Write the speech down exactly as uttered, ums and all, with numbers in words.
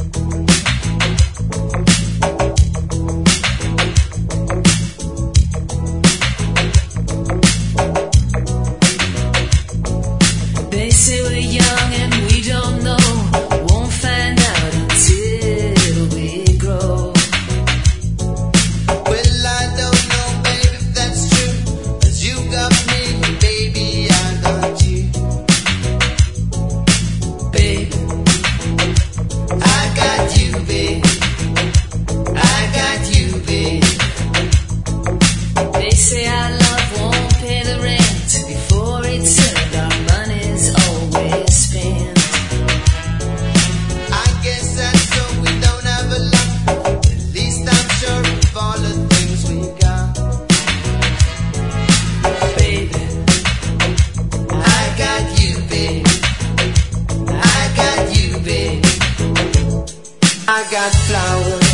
They say we're young and we don't know. Won't find out until we grow. Well, I don't know, baby, if that's true. 'Cause you got me, baby, I got you. Babe, I got you, babe. I got you, babe. they say our love won't pay the rent before it's earned. Our money's always spent. I guess that's so we don't have a lot. At least I'm sure of all the things we got. Baby, I got you, babe. I got you, babe. I got flowers